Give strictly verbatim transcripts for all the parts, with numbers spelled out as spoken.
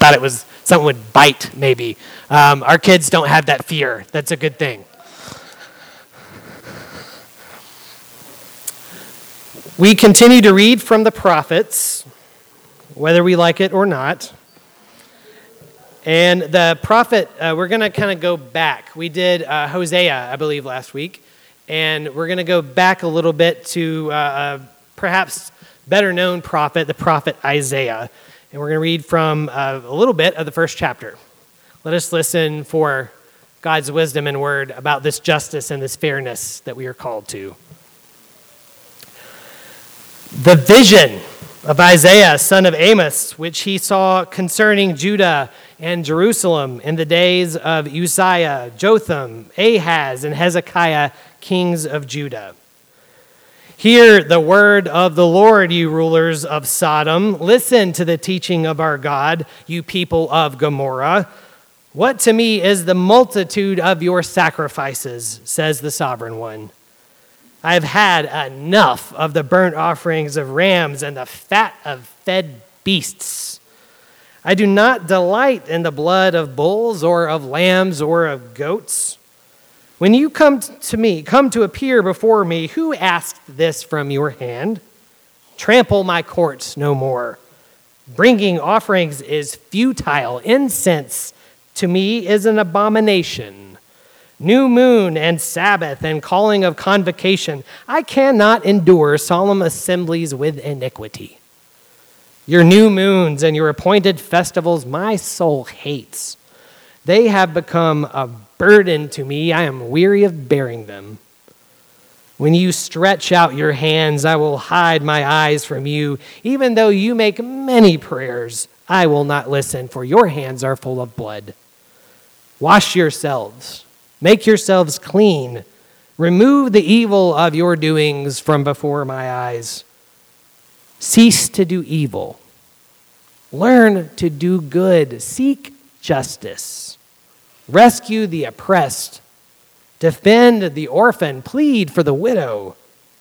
thought it was something would bite, maybe. Um, our kids don't have that fear. That's a good thing. We continue to read from the prophets, whether we like it or not. And the prophet, uh, we're going to kind of go back. We did uh, Hosea, I believe, last week. And we're going to go back a little bit to uh, uh, perhaps better known prophet, the prophet Isaiah. And we're going to read from uh, a little bit of the first chapter. Let us listen for God's wisdom and word about this justice and this fairness that we are called to. The vision of Isaiah, son of Amos, which he saw concerning Judah and Jerusalem in the days of Uzziah, Jotham, Ahaz, and Hezekiah, kings of Judah. Hear the word of the Lord, you rulers of Sodom. Listen to the teaching of our God, you people of Gomorrah. What to me is the multitude of your sacrifices, says the Sovereign One. I have had enough of the burnt offerings of rams and the fat of fed beasts. I do not delight in the blood of bulls or of lambs or of goats. When you come to me, come to appear before me, who asked this from your hand? Trample my courts no more. Bringing offerings is futile. Incense to me is an abomination. New moon and Sabbath and calling of convocation. I cannot endure solemn assemblies with iniquity. Your new moons and your appointed festivals my soul hates. They have become a burden to me. I am weary of bearing them. When you stretch out your hands, I will hide my eyes from you. Even though you make many prayers, I will not listen, for your hands are full of blood. Wash yourselves. Make yourselves clean. Remove the evil of your doings from before my eyes. Cease to do evil. Learn to do good. Seek justice. Rescue the oppressed. Defend the orphan. Plead for the widow.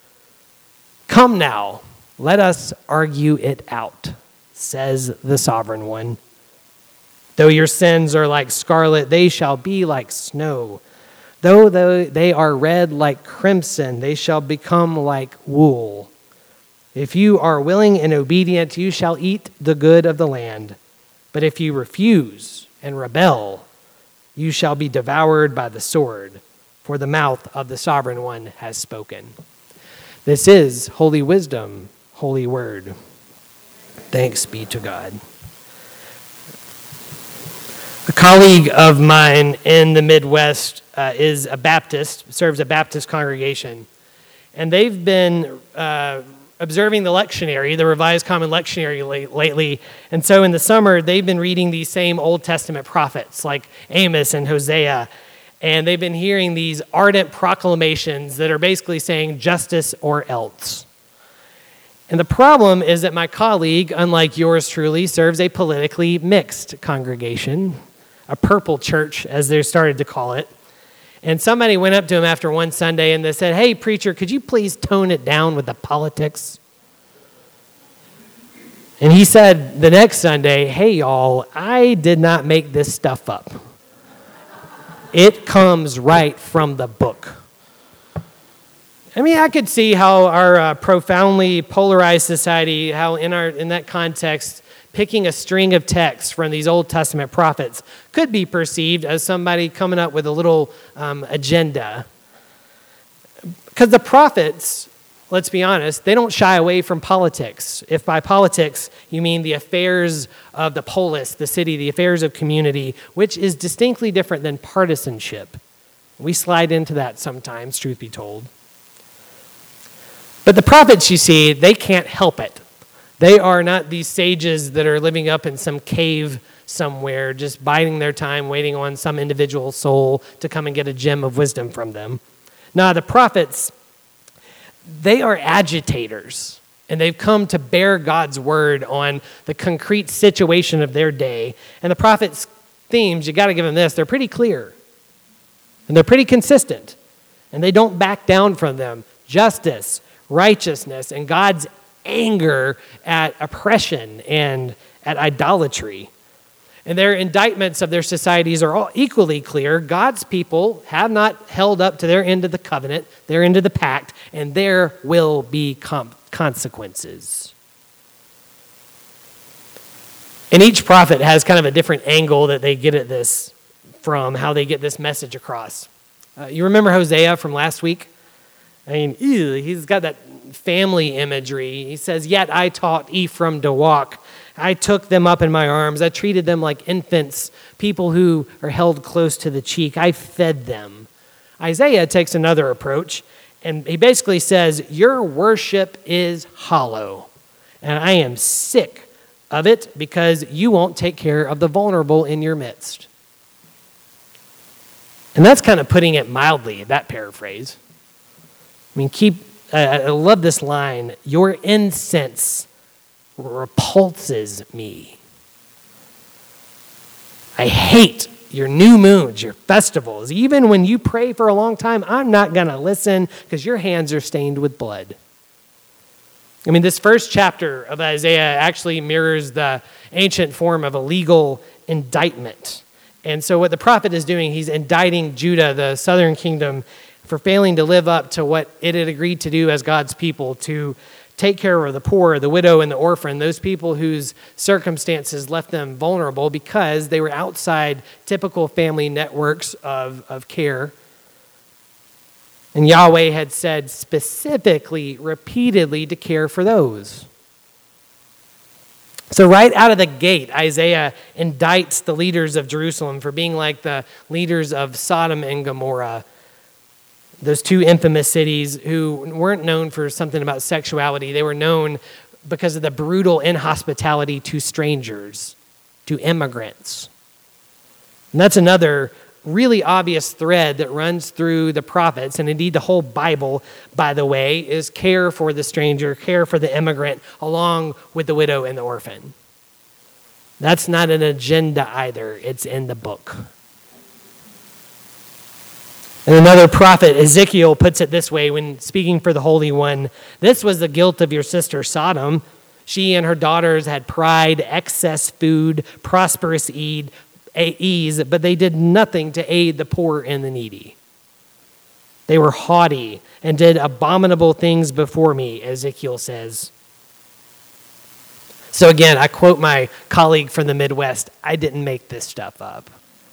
Come now, let us argue it out, says the Sovereign One. Though your sins are like scarlet, they shall be like snow. Though they are red like crimson, they shall become like wool. If you are willing and obedient, you shall eat the good of the land. But if you refuse and rebel, you shall be devoured by the sword, for the mouth of the Sovereign One has spoken. This is holy wisdom, holy word. Thanks be to God. A colleague of mine in the Midwest uh, is a Baptist, serves a Baptist congregation. And they've been uh, observing the lectionary, the Revised Common Lectionary late, lately. And so in the summer, they've been reading these same Old Testament prophets like Amos and Hosea. And they've been hearing these ardent proclamations that are basically saying justice or else. And the problem is that my colleague, unlike yours truly, serves a politically mixed congregation, a purple church, as they started to call it. And somebody went up to him after one Sunday and they said, "Hey, preacher, could you please tone it down with the politics?" And he said the next Sunday, "Hey, y'all, I did not make this stuff up. It comes right from the book." I mean, I could see how our uh, profoundly polarized society, how in our in that context, picking a string of texts from these Old Testament prophets could be perceived as somebody coming up with a little um, agenda. Because the prophets, let's be honest, they don't shy away from politics. If by politics you mean the affairs of the polis, the city, the affairs of community, which is distinctly different than partisanship. We slide into that sometimes, truth be told. But the prophets, you see, they can't help it. They are not these sages that are living up in some cave somewhere, just biding their time, waiting on some individual soul to come and get a gem of wisdom from them. Now, the prophets, they are agitators, and they've come to bear God's word on the concrete situation of their day. And the prophets' themes, you got to give them this, they're pretty clear, and they're pretty consistent, and they don't back down from them. Justice, righteousness, and God's anger at oppression and at idolatry. And their indictments of their societies are all equally clear. God's people have not held up to their end of the covenant, their end of the pact, and there will be com- consequences. And each prophet has kind of a different angle that they get at this from, how they get this message across. Uh, you remember Hosea from last week? I mean, ew, he's got that family imagery. He says, "Yet I taught Ephraim to walk. I took them up in my arms. I treated them like infants, people who are held close to the cheek. I fed them." Isaiah takes another approach, and he basically says, "Your worship is hollow, and I am sick of it because you won't take care of the vulnerable in your midst." And that's kind of putting it mildly, that paraphrase. I mean, keep, uh, I love this line, "Your incense repulses me. I hate your new moons, your festivals. Even when you pray for a long time, I'm not going to listen because your hands are stained with blood." I mean, this first chapter of Isaiah actually mirrors the ancient form of a legal indictment. And so what the prophet is doing, he's indicting Judah, the southern kingdom, for failing to live up to what it had agreed to do as God's people, to take care of the poor, the widow, and the orphan, those people whose circumstances left them vulnerable because they were outside typical family networks of, of care. And Yahweh had said specifically, repeatedly, to care for those. So right out of the gate, Isaiah indicts the leaders of Jerusalem for being like the leaders of Sodom and Gomorrah, those two infamous cities who weren't known for something about sexuality. They were known because of the brutal inhospitality to strangers, to immigrants. And that's another really obvious thread that runs through the prophets, and indeed the whole Bible, by the way, is care for the stranger, care for the immigrant, along with the widow and the orphan. That's not an agenda either. It's in the book. And another prophet, Ezekiel, puts it this way when speaking for the Holy One: "This was the guilt of your sister Sodom. She and her daughters had pride, excess food, prosperous ease, ease, but they did nothing to aid the poor and the needy. They were haughty and did abominable things before me," Ezekiel says. So again, I quote my colleague from the Midwest, "I didn't make this stuff up."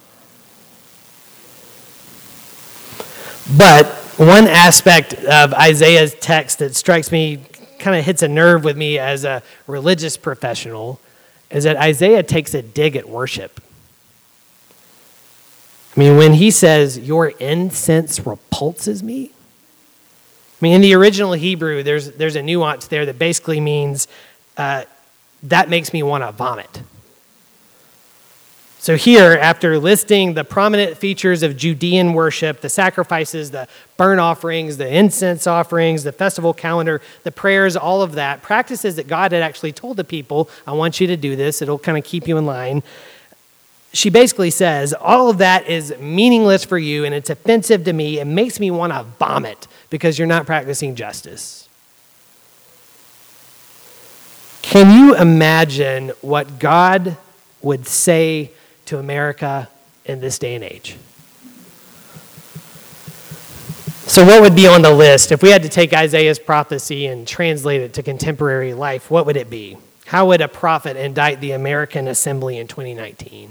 But one aspect of Isaiah's text that strikes me, kind of hits a nerve with me as a religious professional, is that Isaiah takes a dig at worship. I mean, when he says, "Your incense repulses me," I mean, in the original Hebrew, there's there's a nuance there that basically means uh, that makes me want to vomit. So here, after listing the prominent features of Judean worship, the sacrifices, the burnt offerings, the incense offerings, the festival calendar, the prayers, all of that, practices that God had actually told the people, "I want you to do this, it'll kind of keep you in line." She basically says, all of that is meaningless for you and it's offensive to me. It makes me want to vomit because you're not practicing justice. Can you imagine what God would say to America in this day and age? So what would be on the list? If we had to take Isaiah's prophecy and translate it to contemporary life, what would it be? How would a prophet indict the American assembly in twenty nineteen?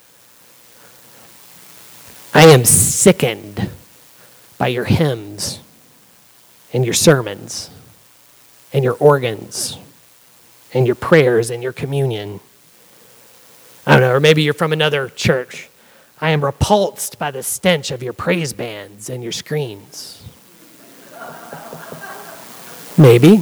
"I am sickened by your hymns and your sermons and your organs and your prayers and your communion." I don't know, or maybe you're from another church. "I am repulsed by the stench of your praise bands and your screens." Maybe.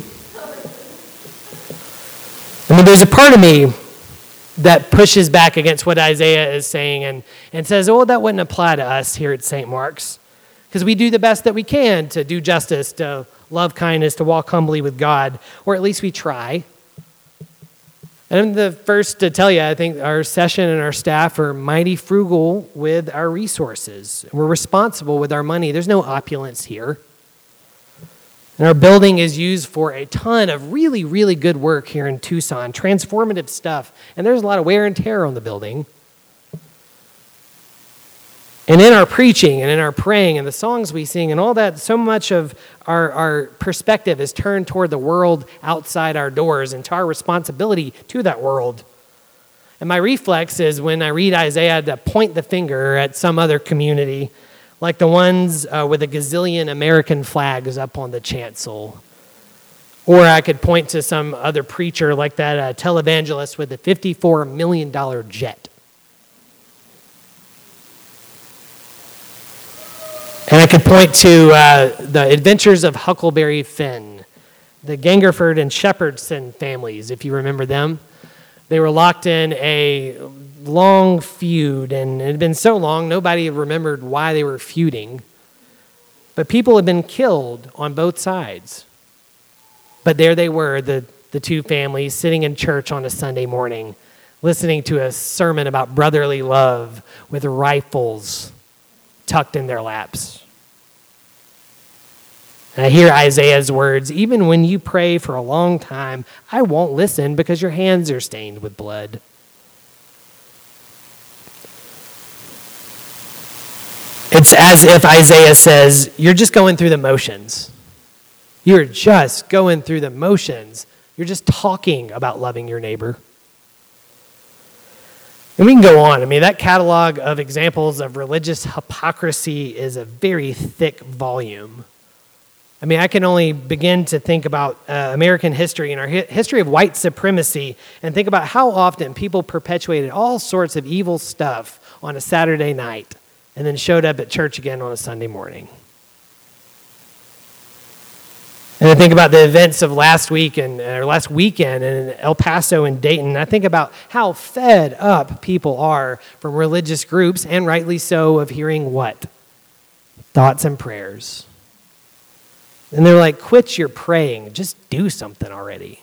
I mean, there's a part of me that pushes back against what Isaiah is saying and, and says, oh, that wouldn't apply to us here at Saint Mark's, because we do the best that we can to do justice, to love kindness, to walk humbly with God, or at least we try. And I'm the first to tell you, I think our session and our staff are mighty frugal with our resources. We're responsible with our money. There's no opulence here. And our building is used for a ton of really, really good work here in Tucson, transformative stuff. And there's a lot of wear and tear on the building. And in our preaching and in our praying and the songs we sing and all that, so much of our, our perspective is turned toward the world outside our doors and to our responsibility to that world. And my reflex is when I read Isaiah to point the finger at some other community, like the ones uh, with a gazillion American flags up on the chancel. Or I could point to some other preacher like that uh, televangelist with a fifty-four million dollars jet. And I could point to uh, the Adventures of Huckleberry Finn, the Gangerford and Shepherdson families, if you remember them. They were locked in a long feud, and it had been so long, nobody remembered why they were feuding. But people had been killed on both sides. But there they were, the, the two families, sitting in church on a Sunday morning, listening to a sermon about brotherly love with rifles tucked in their laps. And I hear Isaiah's words, even when you pray for a long time, I won't listen because your hands are stained with blood. It's as if Isaiah says, you're just going through the motions. You're just going through the motions. You're just talking about loving your neighbor. And we can go on. I mean, that catalog of examples of religious hypocrisy is a very thick volume. I mean, I can only begin to think about uh, American history and our hi- history of white supremacy and think about how often people perpetuated all sorts of evil stuff on a Saturday night and then showed up at church again on a Sunday morning. And I think about the events of last week and or last weekend in El Paso and Dayton. I think about how fed up people are from religious groups, and rightly so, of hearing what? Thoughts and prayers. And they're like, quit your praying. Just do something already.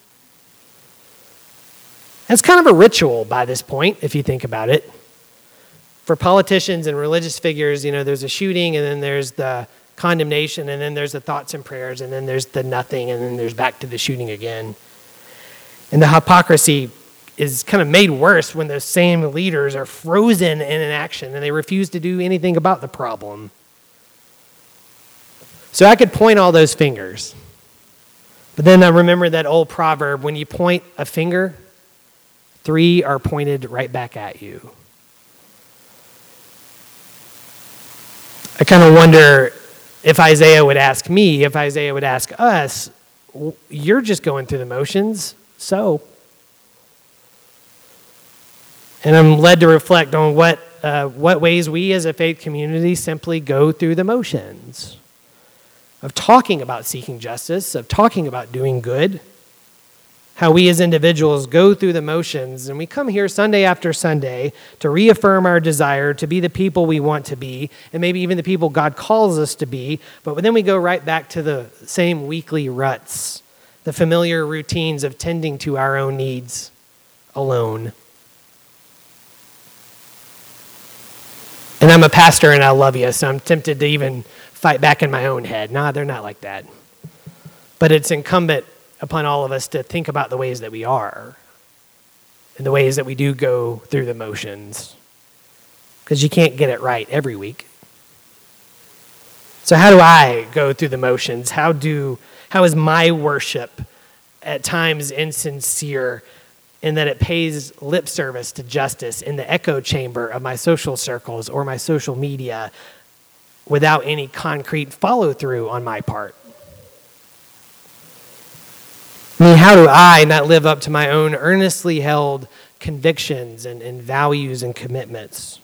That's kind of a ritual by this point, if you think about it. For politicians and religious figures, you know, there's a shooting, and then there's the condemnation, and then there's the thoughts and prayers, and then there's the nothing, and then there's back to the shooting again. And the hypocrisy is kind of made worse when those same leaders are frozen in inaction, and they refuse to do anything about the problem. So I could point all those fingers. But then I remember that old proverb, when you point a finger, three are pointed right back at you. I kind of wonder if Isaiah would ask me, if Isaiah would ask us, you're just going through the motions, so. And I'm led to reflect on what, uh, what ways we as a faith community simply go through the motions of talking about seeking justice, of talking about doing good, how we as individuals go through the motions, and we come here Sunday after Sunday to reaffirm our desire to be the people we want to be, and maybe even the people God calls us to be, but then we go right back to the same weekly ruts, the familiar routines of tending to our own needs alone. And I'm a pastor and I love you, so I'm tempted to even fight back in my own head. Nah, they're not like that. But it's incumbent upon all of us to think about the ways that we are and the ways that we do go through the motions, because you can't get it right every week. So how do I go through the motions? How do how is my worship at times insincere in that it pays lip service to justice in the echo chamber of my social circles or my social media without any concrete follow-through on my part? I mean, how do I not live up to my own earnestly held convictions and, and values and commitments?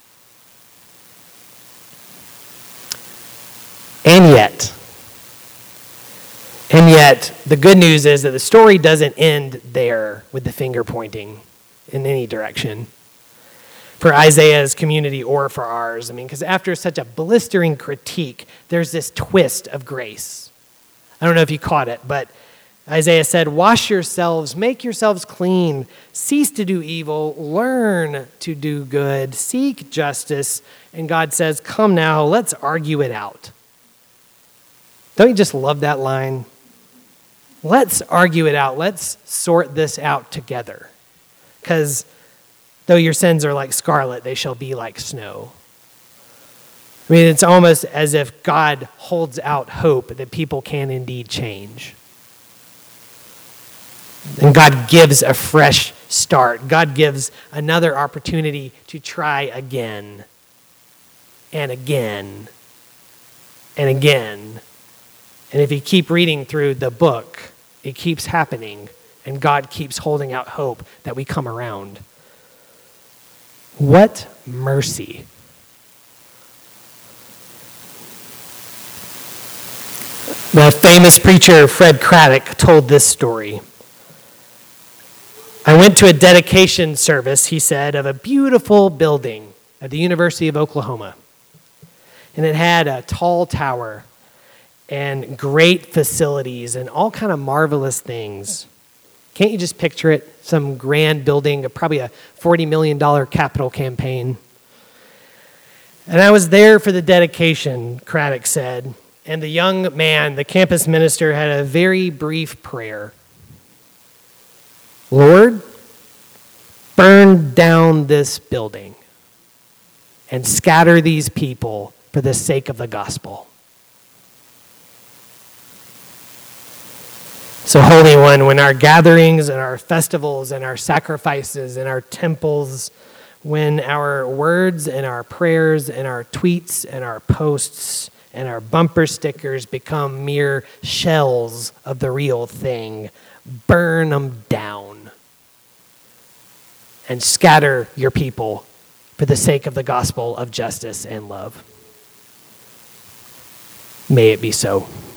And yet, and yet, the good news is that the story doesn't end there with the finger pointing in any direction for Isaiah's community or for ours. I mean, because after such a blistering critique, there's this twist of grace. I don't know if you caught it, but Isaiah said, wash yourselves, make yourselves clean, cease to do evil, learn to do good, seek justice. And God says, come now, let's argue it out. Don't you just love that line? Let's argue it out. Let's sort this out together. Because though your sins are like scarlet, they shall be like snow. I mean, it's almost as if God holds out hope that people can indeed change. And God gives a fresh start. God gives another opportunity to try again and again and again. And if you keep reading through the book, it keeps happening, and God keeps holding out hope that we come around. What mercy. The famous preacher Fred Craddock told this story. I went to a dedication service, he said, of a beautiful building at the University of Oklahoma. And it had a tall tower and great facilities and all kind of marvelous things. Can't you just picture it? Some grand building, probably a forty million dollars capital campaign. And I was there for the dedication, Craddock said, and the young man, the campus minister, had a very brief prayer. Lord, burn down this building and scatter these people for the sake of the gospel. So, Holy One, when our gatherings and our festivals and our sacrifices and our temples, when our words and our prayers and our tweets and our posts and our bumper stickers become mere shells of the real thing, burn them down and scatter your people for the sake of the gospel of justice and love. May it be so.